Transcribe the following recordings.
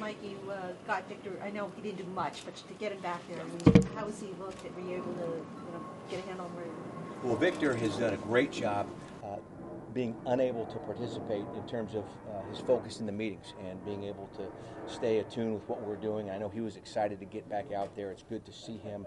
Mike, you got Victor. I know he didn't do much, but to get him back there, I mean, how has he looked? Were you able to get a handle on where? Well, Victor has done a great job being unable to participate in terms of his focus in the meetings and being able to stay attuned with what we're doing. I know he was excited to get back out there. It's good to see him.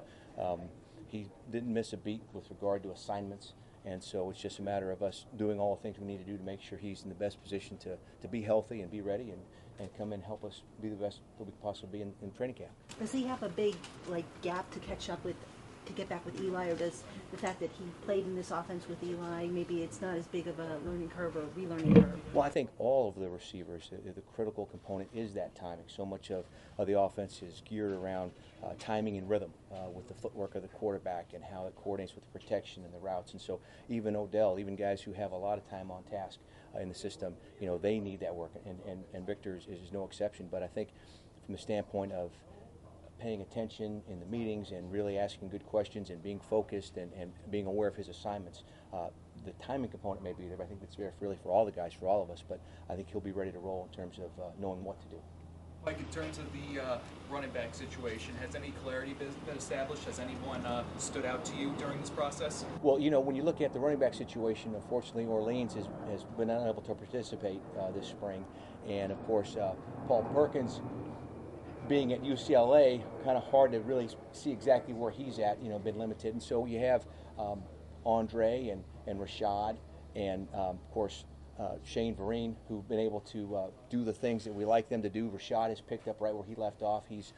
He didn't miss a beat with regard to assignments, and so it's just a matter of us doing all the things we need to do to make sure he's in the best position to be healthy and be ready and come and help us be the best that we can possibly be in training camp. Does he have a big gap to catch up with, to get back with Eli, or does the fact that he played in this offense with Eli, maybe it's not as big of a learning curve or relearning curve? Well, I think all of the receivers, the critical component is that timing. So much of the offense is geared around timing and rhythm with the footwork of the quarterback and how it coordinates with the protection and the routes. And so even Odell, even guys who have a lot of time on task in the system, they need that work. And Victor is no exception. But I think from the standpoint of paying attention in the meetings and really asking good questions and being focused and being aware of his assignments. The timing component may be there, but I think it's there really for all the guys, for all of us, but I think he'll be ready to roll in terms of knowing what to do. Mike, in terms of the running back situation, has any clarity been established? Has anyone stood out to you during this process? Well, when you look at the running back situation, unfortunately, Orleans has been unable to participate this spring, and of course, Paul Perkins, being at UCLA, kind of hard to really see exactly where he's at, been limited. And so you have Andre and Rashad and, of course, Shane Vereen, who've been able to do the things that we like them to do. Rashad has picked up right where he left off. He's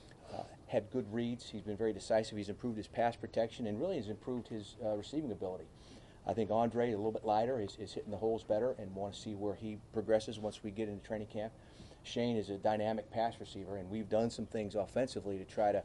had good reads. He's been very decisive. He's improved his pass protection and really has improved his receiving ability. I think Andre, a little bit lighter, is hitting the holes better, and want to see where he progresses once we get into training camp. Shane is a dynamic pass receiver, and we've done some things offensively to try to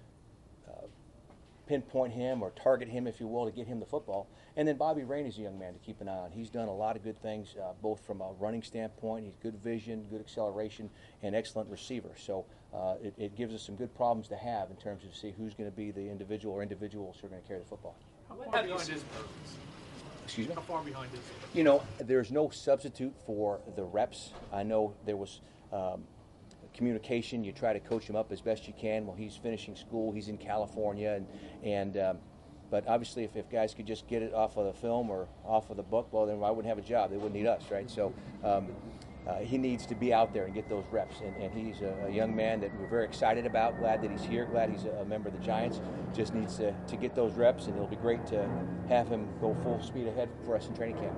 pinpoint him or target him, if you will, to get him the football. And then Bobby Rain is a young man to keep an eye on. He's done a lot of good things, both from a running standpoint. He's good vision, good acceleration, and excellent receiver. So it gives us some good problems to have in terms of see who's going to be the individual or individuals who are going to carry the football. How far behind is Excuse me? How far behind is There's no substitute for the reps. I know there was communication. You try to coach him up as best you can. Well, he's finishing school. He's in California, but obviously, if guys could just get it off of the film or off of the book, well, then I wouldn't have a job. They wouldn't need us, right? So he needs to be out there and get those reps. And he's a young man that we're very excited about. Glad that he's here. Glad he's a member of the Giants. Just needs to get those reps, and it'll be great to have him go full speed ahead for us in training camp.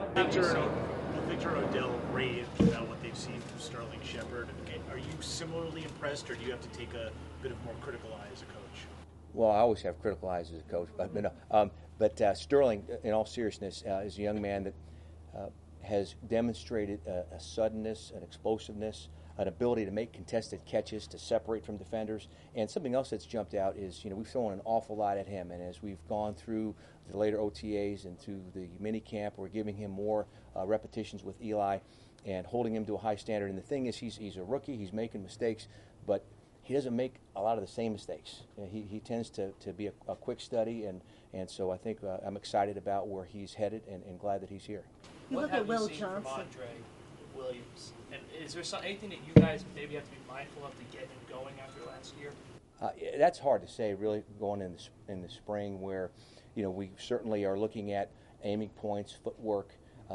Victor and Odell raved about what they've seen from Sterling Shepard. Are you similarly impressed, or do you have to take a bit of more critical eye as a coach? Well, I always have critical eyes as a coach, but Sterling, in all seriousness, is a young man that has demonstrated a suddenness, an explosiveness, an ability to make contested catches, to separate from defenders. And something else that's jumped out is, we've thrown an awful lot at him. And as we've gone through the later OTAs and through the mini camp, we're giving him more repetitions with Eli and holding him to a high standard. And the thing is, he's a rookie. He's making mistakes, but he doesn't make a lot of the same mistakes. He tends to be a quick study, and so I think I'm excited about where he's headed and glad that he's here. You look at Will Johnson. From Andre Williams, and is there anything that you guys maybe have to be mindful of to get him going after last year? That's hard to say, really, going in the spring, where we certainly are looking at aiming points, footwork,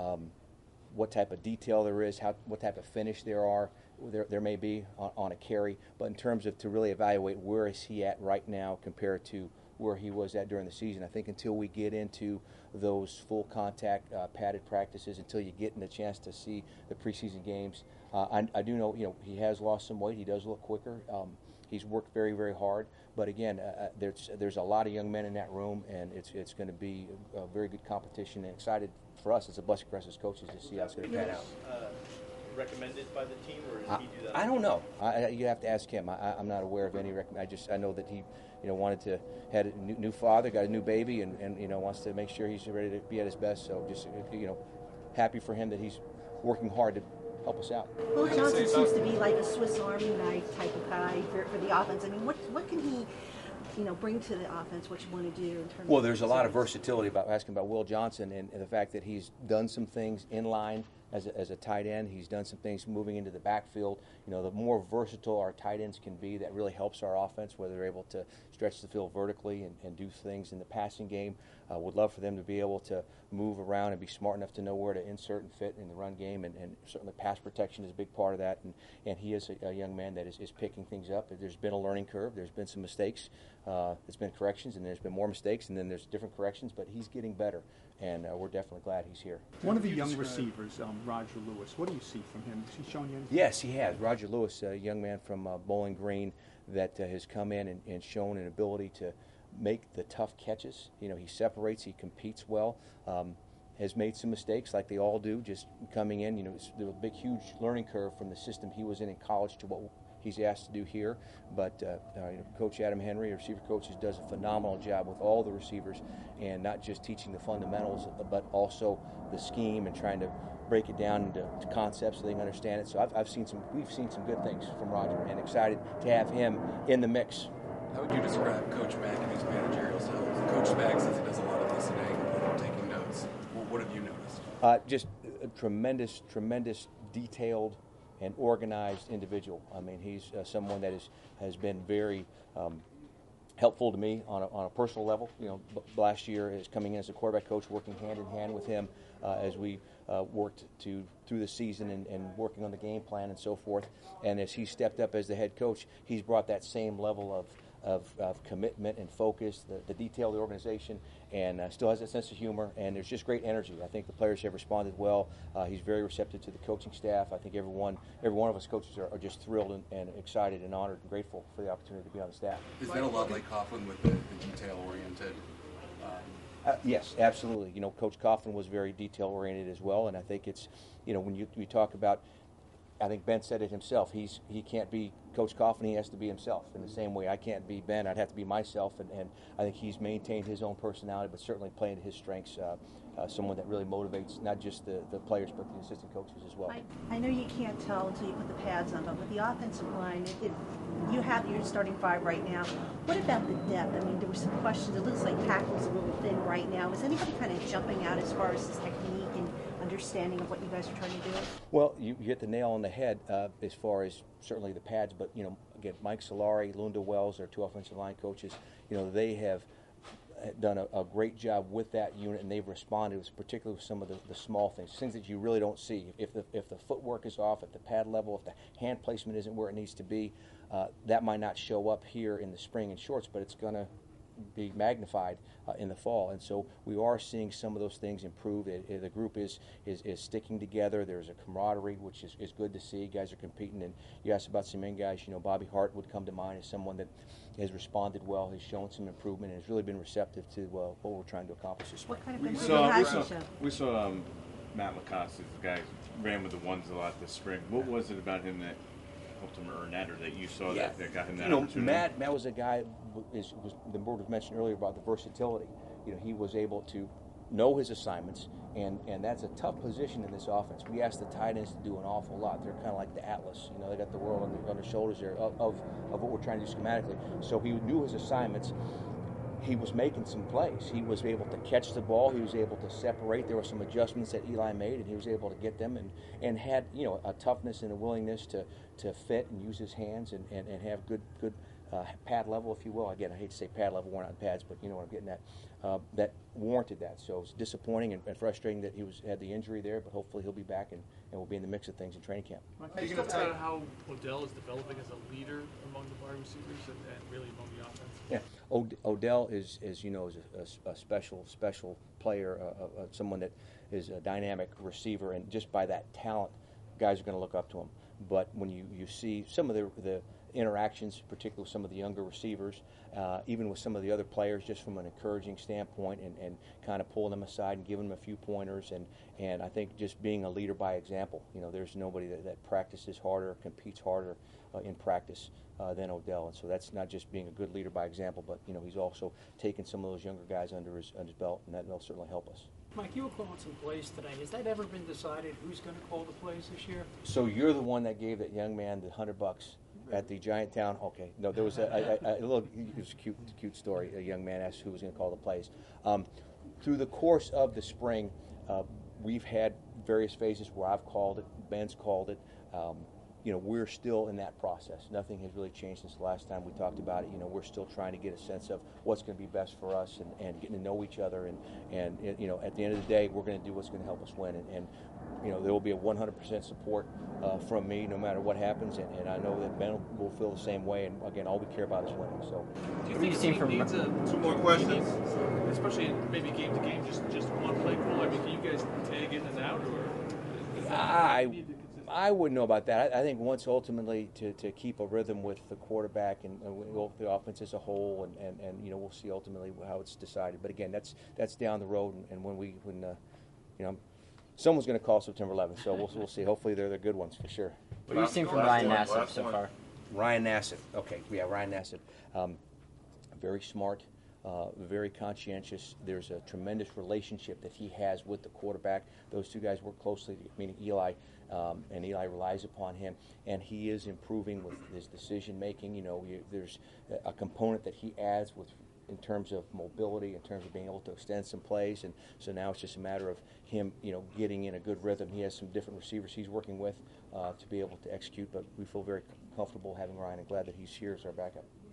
what type of detail there is, what type of finish there may be on a carry. But in terms of to really evaluate where is he at right now compared to where he was at during the season, I think until we get into those full contact padded practices, until you get in a chance to see the preseason games, I do know he has lost some weight. He does look quicker. He's worked very, very hard. But again, there's a lot of young men in that room, and it's going to be a very good competition. And excited for us, it's a blessing for us as coaches to see how it's going to pan out. Recommended by the team, or did he do that? I don't know. You have to ask him. I'm not aware of any recommend. I know that he, wanted to had a new father, got a new baby, and wants to make sure he's ready to be at his best. So just happy for him that he's working hard to help us out. Will Johnson seems to be like a Swiss Army knife type of guy for the offense. I mean, what can he bring to the offense? What you want to do in terms there's a lot of versatility about asking about Will Johnson and the fact that he's done some things in line as a tight end. He's done some things moving into the backfield. You know, the more versatile our tight ends can be, that really helps our offense, whether they're able to stretch the field vertically and do things in the passing game. Would love for them to be able to move around and be smart enough to know where to insert and fit in the run game, and certainly pass protection is a big part of that. And he is a young man that is picking things up. There's been a learning curve. There's been some mistakes. There's been corrections, and there's been more mistakes, and then there's different corrections, but he's getting better, and we're definitely glad he's here. One of the young receivers, Roger Lewis, what do you see from him? Has he shown you anything? Yes, he has. Roger Lewis, a young man from Bowling Green that has come in and shown an ability to make the tough catches. You know, he separates, he competes well, has made some mistakes like they all do, just coming in. You know, there was a big, huge learning curve from the system he was in college to what he's asked to do here. But you know, Coach Adam Henry, our receiver coach, does a phenomenal job with all the receivers, and not just teaching the fundamentals, but also the scheme and trying to break it down into concepts so they can understand it. So we've seen some good things from Roger, and excited to have him in the mix. How would you describe Coach Mack and his managerial skills? Coach Mack says he does a lot of listening and taking notes. What have you noticed? Just a tremendous, detailed, and organized individual. I mean, he's someone that has been very helpful to me on a personal level. You know, last year is coming in as a quarterback coach, working hand in hand with him as we worked through the season and working on the game plan and so forth. And as he stepped up as the head coach, he's brought that same level of commitment and focus, the detail of the organization, and still has that sense of humor, and there's just great energy. I think the players have responded well. He's very receptive to the coaching staff. I think every one of us coaches are just thrilled and excited and honored and grateful for the opportunity to be on the staff. Is that a lot like Coughlin with the detail-oriented? Yes, absolutely. You know, Coach Coughlin was very detail-oriented as well, and I think it's, you know, when you talk about, I think Ben said it himself. He can't be Coach Coughlin. He has to be himself. In the same way I can't be Ben, I'd have to be myself. And I think he's maintained his own personality, but certainly playing to his strengths. Someone that really motivates not just the players, but the assistant coaches as well. I know you can't tell until you put the pads on, but with the offensive line, you have your starting five right now. What about the depth? I mean, there were some questions. It looks like tackle's a little thin right now. Is anybody kind of jumping out as far as his technique and understanding of what you guys are trying to do? Well, you hit the nail on the head as far as certainly the pads, but, you know, again, Mike Solari, Lunda Wells, our two offensive line coaches, you know, they have done a great job with that unit, and they've responded, particularly with some of the small things that you really don't see. If the footwork is off at the pad level, if the hand placement isn't where it needs to be, that might not show up here in the spring in shorts, but it's going to be magnified in the fall, and so we are seeing some of those things improve. The group is sticking together. There's a camaraderie, which is good to see. Guys are competing, and you asked about some young guys. You know, Bobby Hart would come to mind as someone that has responded well, has shown some improvement, and has really been receptive to what we're trying to accomplish this spring. What kind of We improvement has saw, he shown? we saw Matt Lacoste, the guy who ran with the ones a lot this spring. What was it about him that helped him earn that, or that you saw that got him that opportunity? Matt was a guy, the board was mentioned earlier about the versatility. You know, he was able to know his assignments, and that's a tough position in this offense. We ask the tight ends to do an awful lot. They're kind of like the Atlas. You know, they got the world on their shoulders there of what we're trying to do schematically. So he knew his assignments. He was making some plays. He was able to catch the ball. He was able to separate. There were some adjustments that Eli made, and he was able to get them, and had, you know, a toughness and a willingness to fit and use his hands and have good pad level, if you will. Again, I hate to say pad level, we're not in pads, but you know what I'm getting at. That warranted that. So it's disappointing and frustrating that he had the injury there, but hopefully he'll be back and will be in the mix of things in training camp. Can you talk about how Odell is developing as a leader among the wide receivers and really among the offense? Yeah, Odell is you know, is a special player, someone that is a dynamic receiver, and just by that talent, guys are going to look up to him. But when you see some of the interactions, particularly with some of the younger receivers, even with some of the other players, just from an encouraging standpoint, and kind of pulling them aside and giving them a few pointers, and I think just being a leader by example. You know, there's nobody that practices harder, competes harder in practice than Odell, and so that's not just being a good leader by example, but you know, he's also taken some of those younger guys under his belt, and that'll certainly help us. Mike, you were calling some plays today. Has that ever been decided who's going to call the plays this year? So you're the one that gave that young man the $100 at the Giant Town. Okay, no, there was a little. It was a cute story. A young man asked who was going to call the plays. Through the course of the spring, we've had various phases where I've called it, Ben's called it. You know, we're still in that process. Nothing has really changed since the last time we talked about it. You know, we're still trying to get a sense of what's going to be best for us and getting to know each other. And you know, at the end of the day, we're going to do what's going to help us win. And you know, there will be a 100% support from me no matter what happens. And I know that Ben will feel the same way. And again, all we care about is winning. So, Do you think the team needs two more questions? especially in maybe game to game, just one play call? I mean, can you guys tag in and out, or is that I wouldn't know about that. I think once ultimately to keep a rhythm with the quarterback and the offense as a whole, and you know, we'll see ultimately how it's decided. But again, that's down the road, and when you know, someone's going to call September 11th, so we'll see. Hopefully they're the good ones for sure. What have you seen from Ryan Nassib so far? Ryan Nassib. Okay, yeah, Ryan Nassib. Very smart. Very conscientious. There's a tremendous relationship that he has with the quarterback. Those two guys work closely, meaning Eli, and Eli relies upon him, and he is improving with his decision making. You know, there's a component that he adds in terms of mobility, in terms of being able to extend some plays, and so now it's just a matter of him, you know, getting in a good rhythm. He has some different receivers he's working with to be able to execute, but we feel very comfortable having Ryan and glad that he's here as our backup.